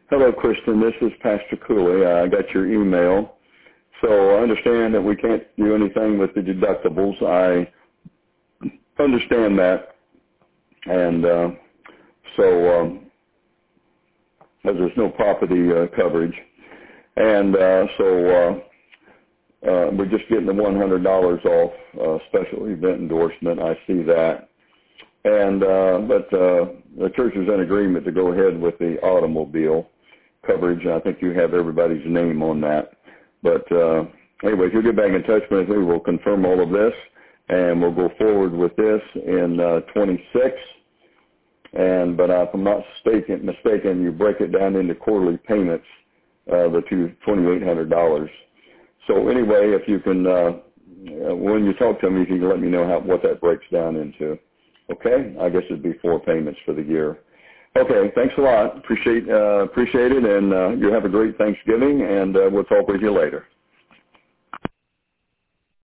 Hello, Kristen. This is Pastor Cooley. I got your email. So I understand that we can't do anything with the deductibles. I understand that. And as there's no property coverage. And we're just getting the $100 off special event endorsement. I see that. And but the church is in agreement to go ahead with the automobile coverage. I think you have everybody's name on that. But anyway, if you get back in touch with me, we'll confirm all of this, and we'll go forward with this in 26. But if I'm not mistaken, you break it down into quarterly payments, the $2,800. So anyway, if you can, when you talk to me, if you can let me know what that breaks down into. Okay? I guess it'd be 4 payments for the year. Okay, thanks a lot. Appreciate it, and you have a great Thanksgiving, and we'll talk with you later.